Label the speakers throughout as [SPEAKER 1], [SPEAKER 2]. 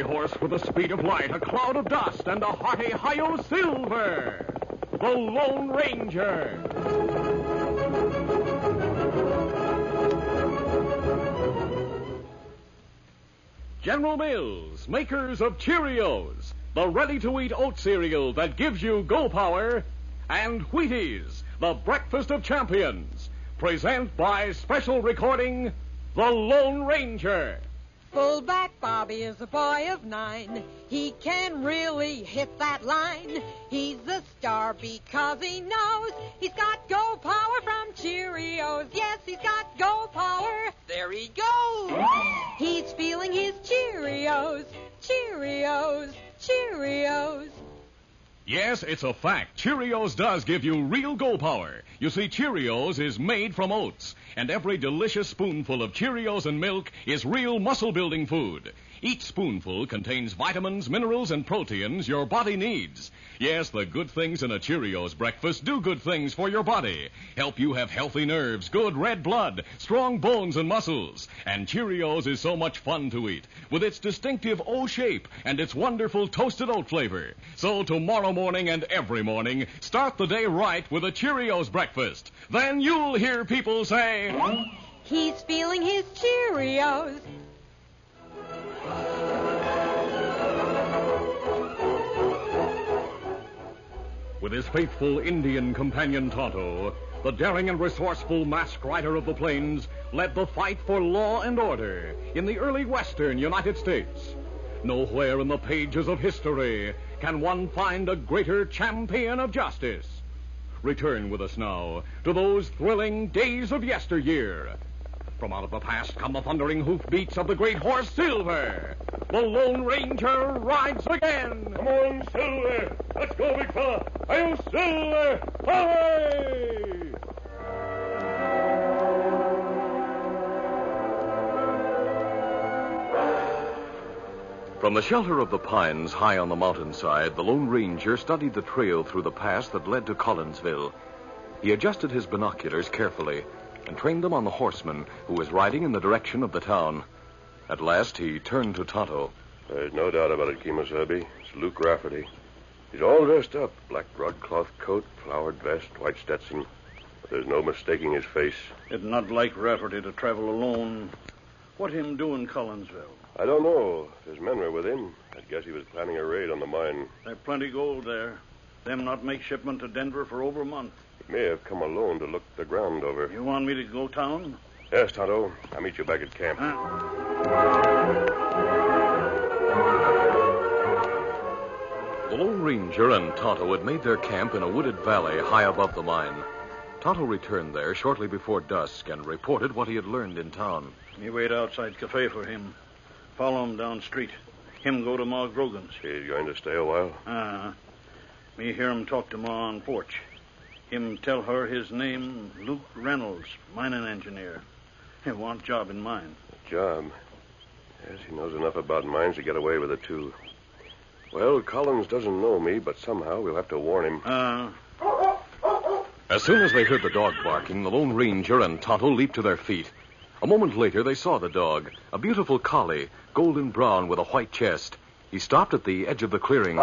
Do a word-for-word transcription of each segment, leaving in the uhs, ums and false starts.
[SPEAKER 1] horse with the speed of light, a cloud of dust, and a hearty Hi-Yo Silver, the Lone Ranger. General Mills, makers of Cheerios, the ready-to-eat oat cereal that gives you go power, and Wheaties, the breakfast of champions, present by special recording, The Lone Ranger.
[SPEAKER 2] Fullback Bobby is a boy of nine. He can really hit that line. He's the star because he knows he's got go power from Cheerios. Yes, he's got go power. There he goes. He's feeling his Cheerios, Cheerios, Cheerios.
[SPEAKER 1] Yes, it's a fact. Cheerios does give you real go power. You see, Cheerios is made from oats, and every delicious spoonful of Cheerios and milk is real muscle-building food. Each spoonful contains vitamins, minerals, and proteins your body needs. Yes, the good things in a Cheerios breakfast do good things for your body. Help you have healthy nerves, good red blood, strong bones and muscles. And Cheerios is so much fun to eat, with its distinctive O shape and its wonderful toasted oat flavor. So tomorrow morning and every morning, start the day right with a Cheerios breakfast. Then you'll hear people say,
[SPEAKER 2] he's feeling his Cheerios.
[SPEAKER 1] With his faithful Indian companion Tonto, the daring and resourceful masked rider of the plains led the fight for law and order in the early western United States. Nowhere in the pages of history can one find a greater champion of justice. Return with us now to those thrilling days of yesteryear. From out of the past come the thundering hoofbeats of the great horse Silver. The Lone Ranger rides again.
[SPEAKER 3] Come on, Silver. Let's go, big fella. Hi-yo, Silver. Hooray!
[SPEAKER 4] From the shelter of the pines high on the mountainside, the Lone Ranger studied the trail through the pass that led to Collinsville. He adjusted his binoculars carefully and trained them on the horseman who was riding in the direction of the town. At last, he turned to Tonto.
[SPEAKER 3] There's no doubt about it, Kemosabe. It's Luke Rafferty. He's all dressed up. Black broadcloth coat, flowered vest, white Stetson. But there's no mistaking his face.
[SPEAKER 5] It's not like Rafferty to travel alone. What him do in Collinsville?
[SPEAKER 3] I don't know. His men were with him. I guess he was planning a raid on the mine.
[SPEAKER 5] There's plenty gold there. Them not make shipment to Denver for over a month.
[SPEAKER 3] He may have come alone to look the ground over.
[SPEAKER 5] You want me to go town?
[SPEAKER 3] Yes, Tonto. I'll meet you back at camp.
[SPEAKER 5] Huh?
[SPEAKER 4] The Lone Ranger and Tonto had made their camp in a wooded valley high above the mine. Tonto returned there shortly before dusk and reported what he had learned in town.
[SPEAKER 5] Me wait outside cafe for him. Follow him down street. Him go to Ma Grogan's.
[SPEAKER 3] He's going to stay a while?
[SPEAKER 5] Uh-huh. Me hear him talk to Ma on porch. Him tell her his name, Luke Reynolds, mining engineer. He want job in mine.
[SPEAKER 3] A job? Yes, he knows enough about mines to get away with it, too. Well, Collins doesn't know me, but somehow we'll have to warn him.
[SPEAKER 5] Uh,
[SPEAKER 4] As soon as they heard the dog barking, the Lone Ranger and Tonto leaped to their feet. A moment later, they saw the dog, a beautiful collie, golden brown with a white chest. He stopped at the edge of the clearing.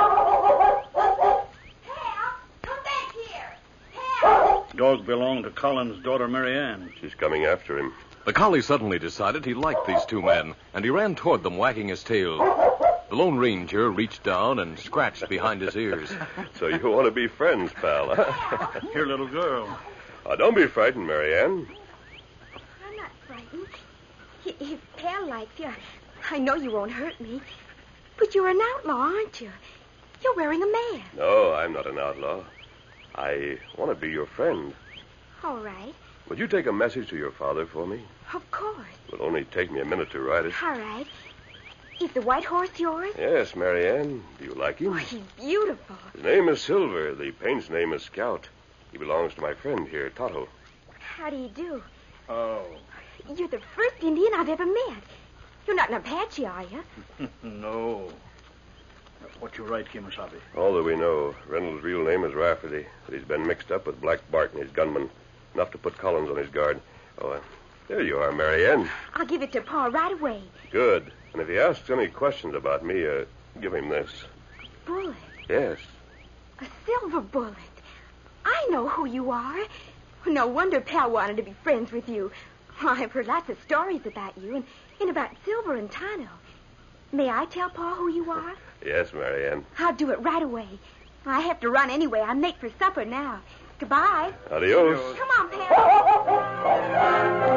[SPEAKER 5] Dog belonged to Collins' daughter, Mary Ann.
[SPEAKER 3] She's coming after him.
[SPEAKER 4] The collie suddenly decided he liked these two men, and he ran toward them, wagging his tail. The Lone Ranger reached down and scratched behind his ears.
[SPEAKER 3] So you want to be friends, pal, huh?
[SPEAKER 5] Here, little girl.
[SPEAKER 3] Oh, don't be frightened, Mary Ann.
[SPEAKER 6] I'm not frightened. He, his pal likes you. I know you won't hurt me. But you're an outlaw, aren't you? You're wearing a mask.
[SPEAKER 3] No, I'm not an outlaw. I want to be your friend.
[SPEAKER 6] All right.
[SPEAKER 3] Would you take a message to your father for me?
[SPEAKER 6] Of course.
[SPEAKER 3] It will only take me a minute to write it.
[SPEAKER 6] All right. Is the white horse yours?
[SPEAKER 3] Yes, Mary Ann. Do you like him?
[SPEAKER 6] Oh, he's beautiful.
[SPEAKER 3] His name is Silver. The paint's name is Scout. He belongs to my friend here, Tonto.
[SPEAKER 6] How do you do?
[SPEAKER 5] Oh.
[SPEAKER 6] You're the first Indian I've ever met. You're not an Apache, are you?
[SPEAKER 5] No. What you write, Kemosabe?
[SPEAKER 3] All that we know. Reynolds' real name is Rafferty, but he's been mixed up with Black Bart and his gunman. Enough to put Collins on his guard. Oh, uh, there you are, Mary Ann.
[SPEAKER 6] I'll give it to Pa right away.
[SPEAKER 3] Good. And if he asks any questions about me, uh, give him this.
[SPEAKER 6] Bullet.
[SPEAKER 3] Yes.
[SPEAKER 6] A silver bullet. I know who you are. No wonder Pal wanted to be friends with you. I've heard lots of stories about you and, and about Silver and Tonto. May I tell Pa who you are?
[SPEAKER 3] Yes, Marianne.
[SPEAKER 6] I'll do it right away. I have to run anyway. I'm late for supper now. Goodbye.
[SPEAKER 3] Adios.
[SPEAKER 6] Come on, Pal.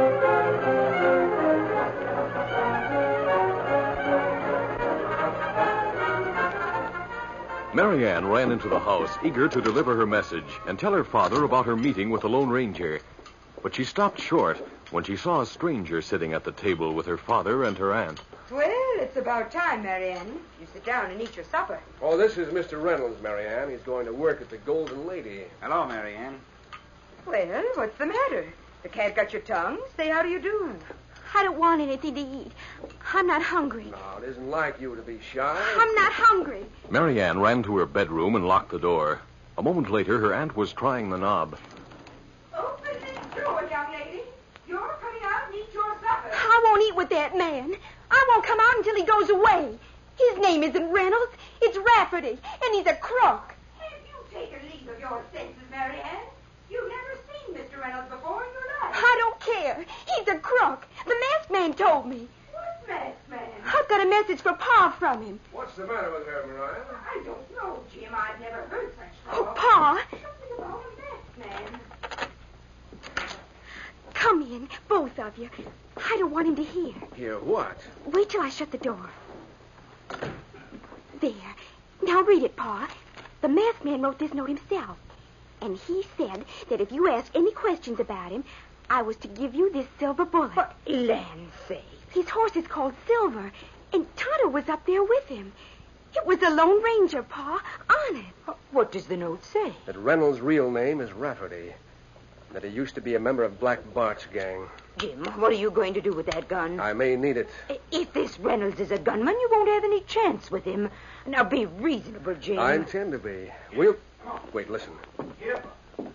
[SPEAKER 4] Marianne ran into the house, eager to deliver her message and tell her father about her meeting with the Lone Ranger. But she stopped short when she saw a stranger sitting at the table with her father and her aunt.
[SPEAKER 7] Well, it's about time, Marianne. You sit down and eat your supper.
[SPEAKER 8] Oh, this is Mister Reynolds, Marianne. He's going to work at the Golden Lady.
[SPEAKER 9] Hello, Marianne.
[SPEAKER 7] Well, what's the matter? The cat got your tongue? Say how do you do.
[SPEAKER 6] I don't want anything to eat. I'm not hungry.
[SPEAKER 8] No, it isn't like you to be shy.
[SPEAKER 6] I'm not hungry.
[SPEAKER 4] Marianne ran to her bedroom and locked the door. A moment later, her aunt was trying the knob.
[SPEAKER 7] Open this door, young lady. You're coming out and eat your supper.
[SPEAKER 6] I won't eat with that man. I won't come out until he goes away. His name isn't Reynolds. It's Rafferty, and he's a crook.
[SPEAKER 7] Have you taken leave of your senses, Marianne? You've never seen Mister Reynolds before in your life.
[SPEAKER 6] I don't care. He's a crook. The masked man told me.
[SPEAKER 7] What masked man?
[SPEAKER 6] I've got a message for Pa from him.
[SPEAKER 8] What's the matter with her, Mariah?
[SPEAKER 7] I don't know, Jim. I've never heard such
[SPEAKER 6] Oh,
[SPEAKER 7] talk.
[SPEAKER 6] Pa,
[SPEAKER 7] Something about a masked man.
[SPEAKER 6] come in, both of you. I don't want him to hear.
[SPEAKER 8] Hear what?
[SPEAKER 6] Wait till I shut the door. There. Now read it, Pa. The masked man wrote this note himself. And he said that if you asked any questions about him, I was to give you this silver bullet.
[SPEAKER 7] What land say?
[SPEAKER 6] His horse is called Silver, and Tonto was up there with him. It was the Lone Ranger, Pa. Honest.
[SPEAKER 7] What does the note say?
[SPEAKER 8] That Reynolds' real name is Rafferty. That he used to be a member of Black Bart's gang.
[SPEAKER 7] Jim, what are you going to do with that gun?
[SPEAKER 8] I may need it.
[SPEAKER 7] If this Reynolds is a gunman, you won't have any chance with him. Now, be reasonable, Jim.
[SPEAKER 8] I intend to be. We'll... Wait, listen.
[SPEAKER 9] Here.
[SPEAKER 8] He's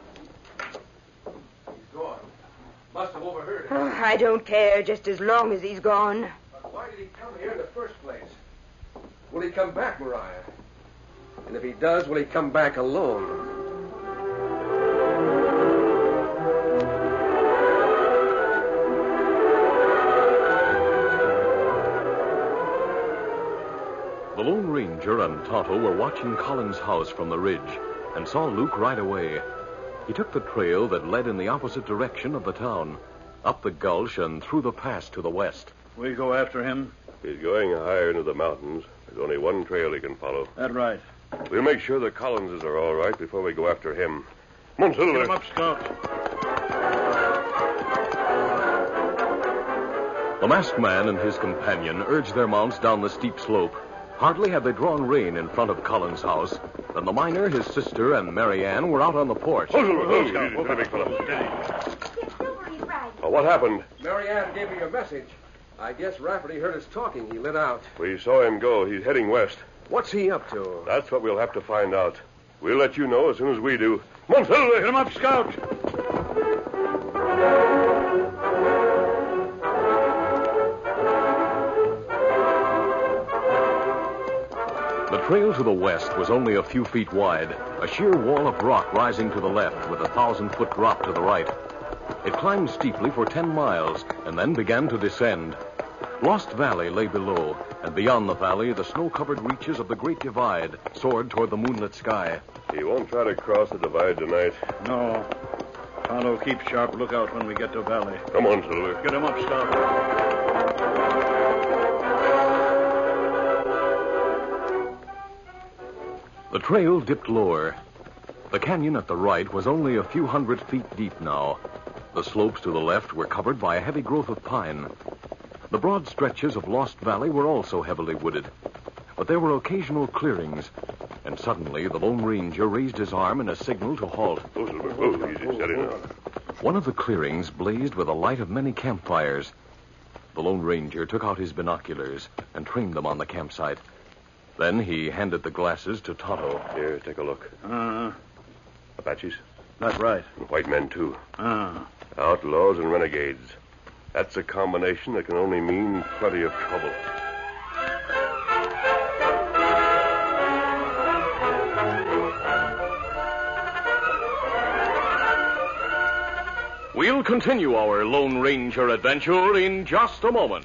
[SPEAKER 8] gone. Must have overheard it.
[SPEAKER 7] Oh, I don't care, just as long as he's gone.
[SPEAKER 8] But why did he come here in the first place? Will he come back, Mariah? And if he does, will he come back alone?
[SPEAKER 4] The Lone Ranger and Tonto were watching Collins' house from the ridge and saw Luke ride away. He took the trail that led in the opposite direction of the town, up the gulch and through the pass to the west.
[SPEAKER 5] We go after him?
[SPEAKER 3] He's going higher into the mountains. There's only one trail he can follow.
[SPEAKER 5] That's right.
[SPEAKER 3] We'll make sure the Collinses are all right before we go after him. Come on, Silver.
[SPEAKER 5] Get him up, Scout.
[SPEAKER 4] The masked man and his companion urged their mounts down the steep slope. Hardly had they drawn rein in front of Collins' house than the miner, his sister, and Marianne were out on the porch.
[SPEAKER 3] Oh, Silver, oh, easy, steady, big fella.
[SPEAKER 6] Yes, Silver, he's right.
[SPEAKER 3] Oh, what happened?
[SPEAKER 8] Marianne gave me a message. I guess Rafferty heard us talking. He lit out.
[SPEAKER 3] We saw him go. He's heading west.
[SPEAKER 8] What's he up to?
[SPEAKER 3] That's what we'll have to find out. We'll let you know as soon as we do. Come on, Silver.
[SPEAKER 5] Get him up, Scout.
[SPEAKER 4] The trail to the west was only a few feet wide, a sheer wall of rock rising to the left with a thousand-foot drop to the right. It climbed steeply for ten miles and then began to descend. Lost Valley lay below, and beyond the valley, the snow-covered reaches of the Great Divide soared toward the moonlit sky.
[SPEAKER 3] He won't try to cross the divide tonight.
[SPEAKER 5] No. Tonto, keep sharp lookout when we get to Valley.
[SPEAKER 3] Come on, Silver.
[SPEAKER 5] Get him up, Scout.
[SPEAKER 4] The trail dipped lower. The canyon at the right was only a few hundred feet deep now. The slopes to the left were covered by a heavy growth of pine. The broad stretches of Lost Valley were also heavily wooded. But there were occasional clearings, and suddenly the Lone Ranger raised his arm in a signal to halt.
[SPEAKER 3] Oh, Silver. Oh, easy, steady now.
[SPEAKER 4] One of the clearings blazed with the light of many campfires. The Lone Ranger took out his binoculars and trained them on the campsite. Then he handed the glasses to Tonto.
[SPEAKER 3] Here, take a look.
[SPEAKER 5] Uh,
[SPEAKER 3] Apaches.
[SPEAKER 5] that's right.
[SPEAKER 3] And white men, too.
[SPEAKER 5] Uh,
[SPEAKER 3] Outlaws and renegades. That's a combination that can only mean plenty of trouble.
[SPEAKER 1] We'll continue our Lone Ranger adventure in just a moment.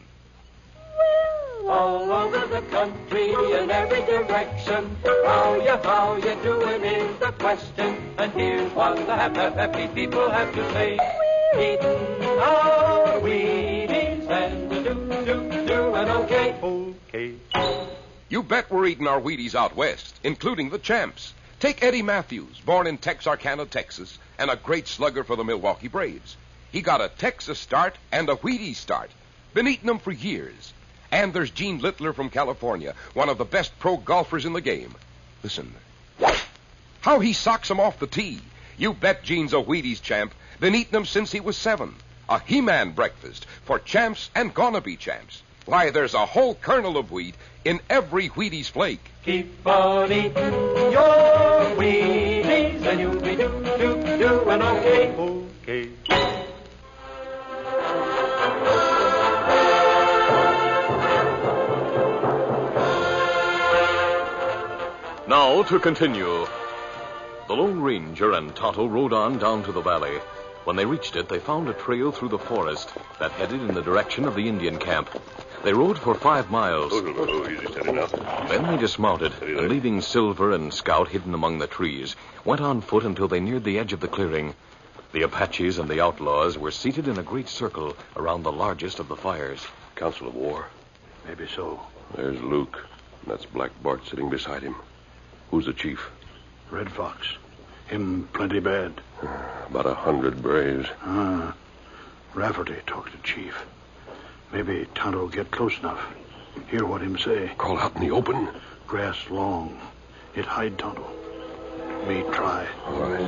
[SPEAKER 9] All over the country in every direction, how you, how you doing is the question. And here's what the happy, happy people have to say. Eating our Wheaties and a do, do, do, and okay.
[SPEAKER 8] Okay. You bet we're eating our Wheaties out west, including the champs. Take Eddie Matthews, born in Texarkana, Texas, and a great slugger for the Milwaukee Braves. He got a Texas start and a Wheaties start. Been eating them for years. And there's Gene Littler from California, one of the best pro golfers in the game. Listen. How he socks them off the tee. You bet Gene's a Wheaties champ. Been eating them since he was seven. A He-Man breakfast for champs and gonna-be champs. Why, there's a whole kernel of wheat in every Wheaties flake.
[SPEAKER 9] Keep on eating your Wheaties and you'll be do, do, do, and okay. Okay.
[SPEAKER 4] Now to continue. The Lone Ranger and Tonto rode on down to the valley. When they reached it, they found a trail through the forest that headed in the direction of the Indian camp. They rode for five miles.
[SPEAKER 3] Oh, oh, oh, easy, steady now.
[SPEAKER 4] Then they dismounted, and leaving Silver and Scout hidden among the trees, went on foot until they neared the edge of the clearing. The Apaches and the outlaws were seated in a great circle around the largest of the fires.
[SPEAKER 3] Council of War.
[SPEAKER 5] Maybe so.
[SPEAKER 3] There's Luke. And that's Black Bart sitting beside him. Who's the chief?
[SPEAKER 5] Red Fox. Him plenty bad.
[SPEAKER 3] About a hundred braves.
[SPEAKER 5] Ah. Rafferty talk to chief. Maybe Tonto will get close enough. Hear what him say.
[SPEAKER 3] Call out in the open.
[SPEAKER 5] Grass long. It hide Tonto. Me try.
[SPEAKER 3] All right.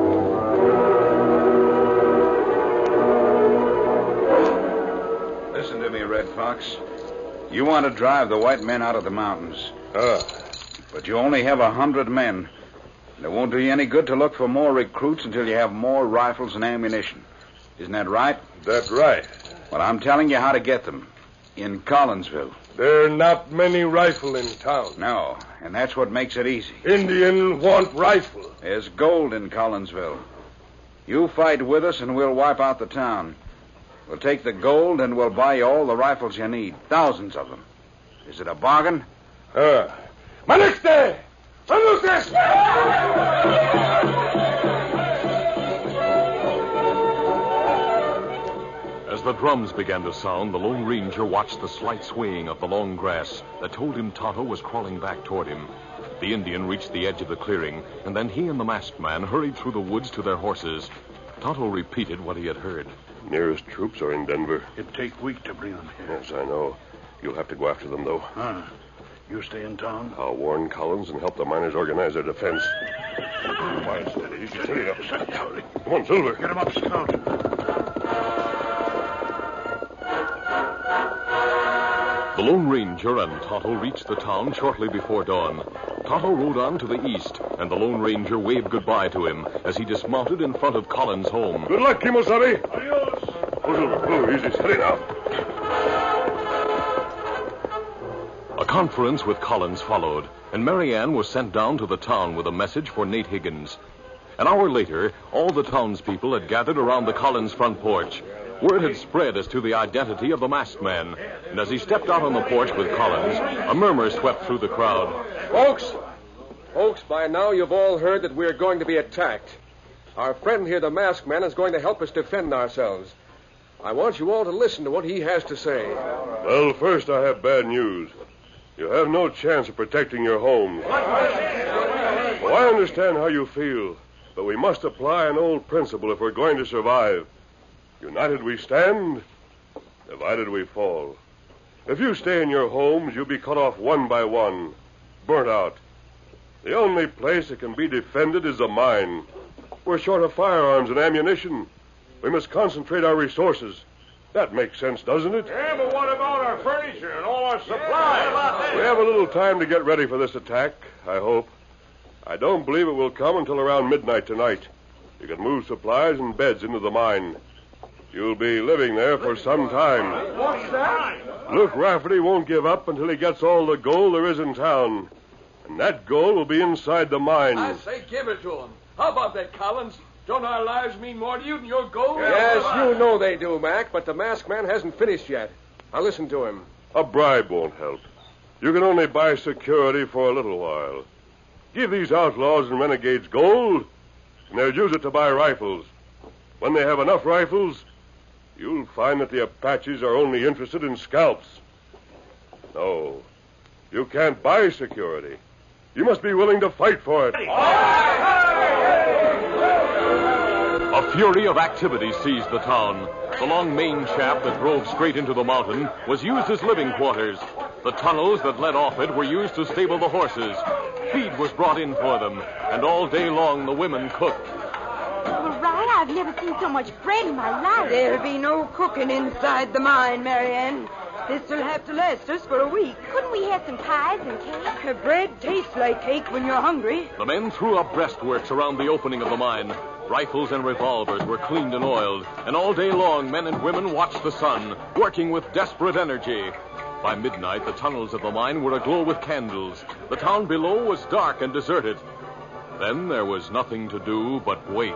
[SPEAKER 10] Listen to me, Red Fox. You want to drive the white men out of the mountains.
[SPEAKER 3] Ah.
[SPEAKER 10] But you only have a hundred men. And it won't do you any good to look for more recruits until you have more rifles and ammunition. Isn't that right?
[SPEAKER 3] That's right.
[SPEAKER 10] Well, I'm telling you how to get them. In Collinsville.
[SPEAKER 3] There are not many rifle in town.
[SPEAKER 10] No, and that's what makes it easy.
[SPEAKER 3] Indian want rifle.
[SPEAKER 10] There's gold in Collinsville. You fight with us and we'll wipe out the town. We'll take the gold and we'll buy you all the rifles you need. Thousands of them. Is it a bargain?
[SPEAKER 3] Uh. Manixte! Manixte!
[SPEAKER 4] As the drums began to sound, the Lone Ranger watched the slight swaying of the long grass that told him Tonto was crawling back toward him. The Indian reached the edge of the clearing, and then he and the masked man hurried through the woods to their horses. Tonto repeated what he had heard.
[SPEAKER 3] Nearest troops are in Denver.
[SPEAKER 5] It'd take week to bring them here.
[SPEAKER 3] Yes, I know. You'll have to go after them, though.
[SPEAKER 5] Ah. You stay in town?
[SPEAKER 3] I'll warn Collins and help the miners organize their defense. Quiet, steady. Easy, steady up. Come on, Silver.
[SPEAKER 5] Get him up, Scout.
[SPEAKER 4] The Lone Ranger and Tonto reached the town shortly before dawn. Tonto rode on to the east, and the Lone Ranger waved goodbye to him as he dismounted in front of Collins' home.
[SPEAKER 3] Good luck, Kimosabe. Adios. Oh, Silver. Oh, easy, steady now.
[SPEAKER 4] A conference with Collins followed, and Marianne was sent down to the town with a message for Nate Higgins. An hour later, all the townspeople had gathered around the Collins front porch. Word had spread as to the identity of the masked man, and as he stepped out on the porch with Collins, a murmur swept through the crowd.
[SPEAKER 8] Folks, folks, by now you've all heard that we're going to be attacked. Our friend here, the masked man, is going to help us defend ourselves. I want you all to listen to what he has to say.
[SPEAKER 3] Well, first I have bad news. You have no chance of protecting your homes. Well, I understand how you feel, but we must apply an old principle if we're going to survive. United we stand, divided we fall. If you stay in your homes, you'll be cut off one by one, burnt out. The only place that can be defended is the mine. We're short of firearms and ammunition. We must concentrate our resources. That makes sense, doesn't it?
[SPEAKER 11] Yeah, but what about our furniture and all our supplies?
[SPEAKER 3] We have a little time to get ready for this attack, I hope. I don't believe it will come until around midnight tonight. You can move supplies and beds into the mine. You'll be living there for some time.
[SPEAKER 11] What's that?
[SPEAKER 3] Luke Rafferty won't give up until he gets all the gold there is in town. And that gold will be inside the mine.
[SPEAKER 12] I say give it to him. How about that, Collins? Don't our lives mean more to you than your gold?
[SPEAKER 13] Yes, you know they do, Mac, but the masked man hasn't finished yet. Now listen to him.
[SPEAKER 3] A bribe won't help. You can only buy security for a little while. Give these outlaws and renegades gold, and they'll use it to buy rifles. When they have enough rifles, you'll find that the Apaches are only interested in scalps. No, you can't buy security. You must be willing to fight for it.
[SPEAKER 4] A fury of activity seized the town. The long main shaft that drove straight into the mountain was used as living quarters. The tunnels that led off it were used to stable the horses. Feed was brought in for them, and all day long the women cooked.
[SPEAKER 6] Well, Ryan, I've never seen so much bread in my life.
[SPEAKER 2] There'll be no cooking inside the mine, Marianne. This'll have to last us for a week.
[SPEAKER 6] Couldn't we have some pies and cake?
[SPEAKER 2] Uh, bread tastes like cake when you're hungry.
[SPEAKER 4] The men threw up breastworks around the opening of the mine. Rifles and revolvers were cleaned and oiled, and all day long men and women watched the sun, working with desperate energy. By midnight, the tunnels of the mine were aglow with candles. The town below was dark and deserted. Then there was nothing to do but wait.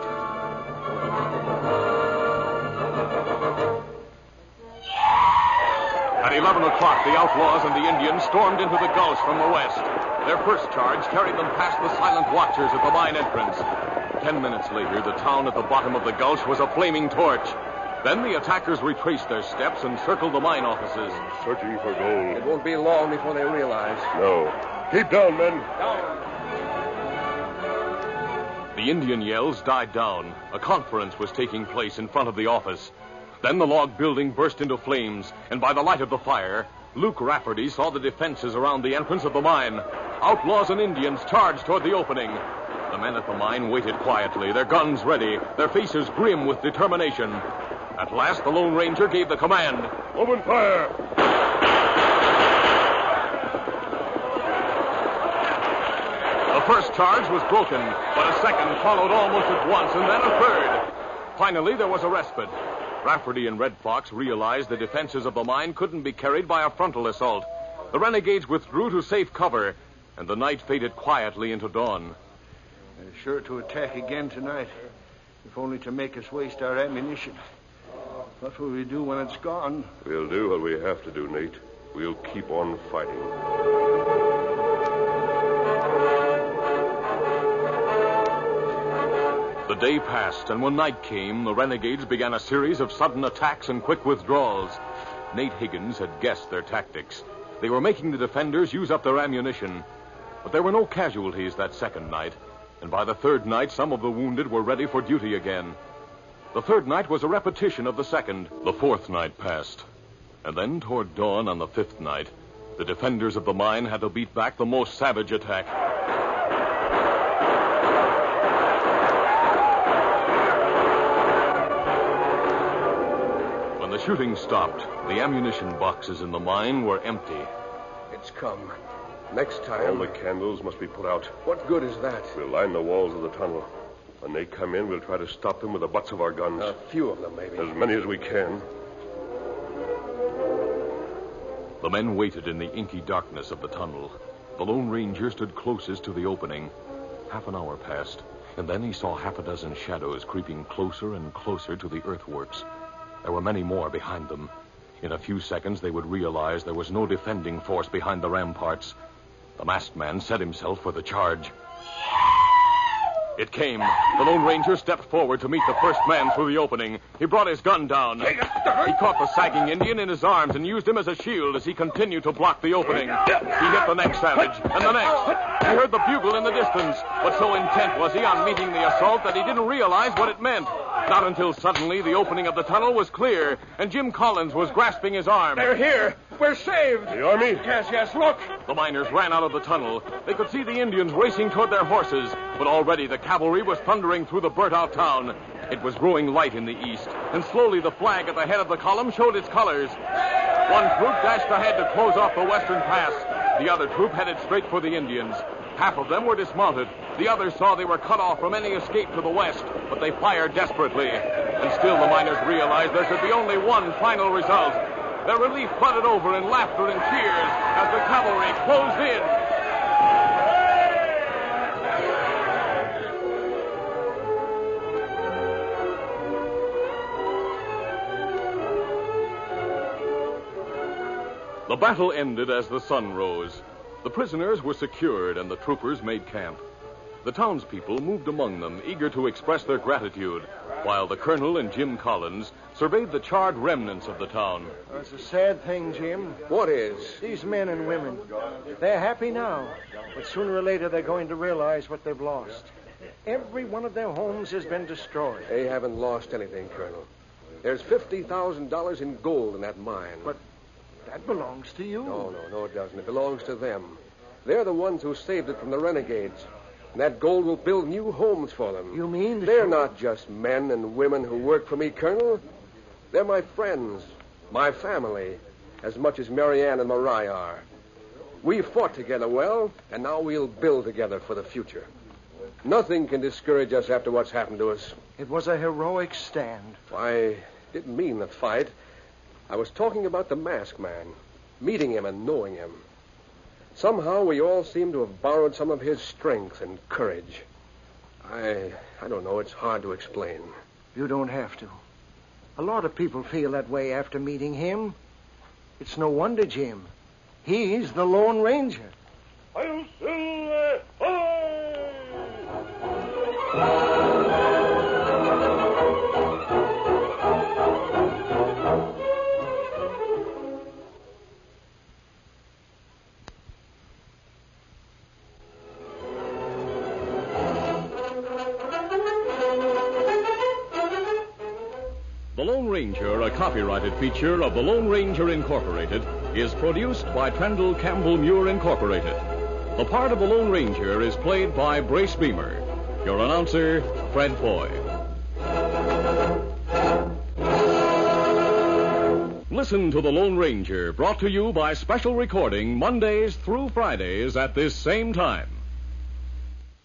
[SPEAKER 4] At eleven o'clock, the outlaws and the Indians stormed into the gulch from the west. Their first charge carried them past the silent watchers at the mine entrance. Ten minutes later, the town at the bottom of the gulch was a flaming torch. Then the attackers retraced their steps and circled the mine offices.
[SPEAKER 3] Searching for gold.
[SPEAKER 13] It won't be long before they realize.
[SPEAKER 3] No. Keep down, men.
[SPEAKER 13] Down.
[SPEAKER 4] The Indian yells died down. A conference was taking place in front of the office. Then the log building burst into flames, and by the light of the fire, Luke Rafferty saw the defenses around the entrance of the mine. Outlaws and Indians charged toward the opening. The men at the mine waited quietly, their guns ready, their faces grim with determination. At last, the Lone Ranger gave the command.
[SPEAKER 3] Open fire!
[SPEAKER 4] The first charge was broken, but a second followed almost at once, and then a third. Finally, there was a respite. Rafferty and Red Fox realized the defenses of the mine couldn't be carried by a frontal assault. The renegades withdrew to safe cover, and the night faded quietly into dawn.
[SPEAKER 5] They're sure to attack again tonight, if only to make us waste our ammunition. What will we do when it's gone?
[SPEAKER 3] We'll do what we have to do, Nate. We'll keep on fighting.
[SPEAKER 4] The day passed, and when night came, the renegades began a series of sudden attacks and quick withdrawals. Nate Higgins had guessed their tactics. They were making the defenders use up their ammunition. But there were no casualties that second night, and by the third night, some of the wounded were ready for duty again. The third night was a repetition of the second. The fourth night passed. And then, toward dawn on the fifth night, the defenders of the mine had to beat back the most savage attack. When the shooting stopped, the ammunition boxes in the mine were empty.
[SPEAKER 13] It's come. Next time...
[SPEAKER 3] All the candles must be put out.
[SPEAKER 13] What good is that?
[SPEAKER 3] We'll line the walls of the tunnel. When they come in, we'll try to stop them with the butts of our guns.
[SPEAKER 13] A few of them, maybe.
[SPEAKER 3] As many as we can.
[SPEAKER 4] The men waited in the inky darkness of the tunnel. The Lone Ranger stood closest to the opening. Half an hour passed, and then he saw half a dozen shadows creeping closer and closer to the earthworks. There were many more behind them. In a few seconds, they would realize there was no defending force behind the ramparts. The masked man set himself for the charge. It came. The Lone Ranger stepped forward to meet the first man through the opening. He brought his gun down. He caught the sagging Indian in his arms and used him as a shield as he continued to block the opening. He hit the next savage, and the next. He heard the bugle in the distance, but so intent was he on meeting the assault that he didn't realize what it meant. Not until suddenly the opening of the tunnel was clear, and Jim Collins was grasping his arm.
[SPEAKER 13] They're here. We're saved.
[SPEAKER 3] The army?
[SPEAKER 13] Yes, yes, look.
[SPEAKER 4] The miners ran out of the tunnel. They could see the Indians racing toward their horses, but already the cavalry was thundering through the burnt-out town. It was growing light in the east, and slowly the flag at the head of the column showed its colors. One troop dashed ahead to close off the western pass. The other troop headed straight for the Indians. Half of them were dismounted. The others saw they were cut off from any escape to the west, but they fired desperately.
[SPEAKER 1] And still the miners realized there should be only one final result. Their relief flooded over in laughter and cheers as the cavalry closed in. The battle ended as the sun rose. The prisoners were secured and the troopers made camp. The townspeople moved among them, eager to express their gratitude, while the colonel and Jim Collins surveyed the charred remnants of the town.
[SPEAKER 14] Oh, it's a sad thing, Jim.
[SPEAKER 13] What is?
[SPEAKER 14] These men and women, they're happy now, but sooner or later they're going to realize what they've lost. Every one of their homes has been destroyed.
[SPEAKER 13] They haven't lost anything, Colonel. There's fifty thousand dollars in gold in that mine.
[SPEAKER 14] But that belongs to you.
[SPEAKER 13] No, no, no, it doesn't. It belongs to them. They're the ones who saved it from the renegades. And that gold will build new homes for them.
[SPEAKER 14] You mean?
[SPEAKER 13] They're not just men and women who work for me, Colonel. They're my friends, my family, as much as Marianne and Mariah are. We fought together well, and now we'll build together for the future. Nothing can discourage us after what's happened to us.
[SPEAKER 14] It was a heroic stand.
[SPEAKER 13] I didn't mean the fight. I was talking about the masked man, meeting him and knowing him. Somehow we all seem to have borrowed some of his strength and courage. I I don't know. It's hard to explain.
[SPEAKER 14] You don't have to. A lot of people feel that way after meeting him. It's no wonder, Jim. He's the Lone Ranger.
[SPEAKER 11] I'll Silver!
[SPEAKER 1] The Lone Ranger, a copyrighted feature of the Lone Ranger Incorporated, is produced by Trendle Campbell Muir Incorporated. The part of the Lone Ranger is played by Brace Beamer. Your announcer, Fred Foy. Listen to the Lone Ranger, brought to you by special recording Mondays through Fridays at this same time.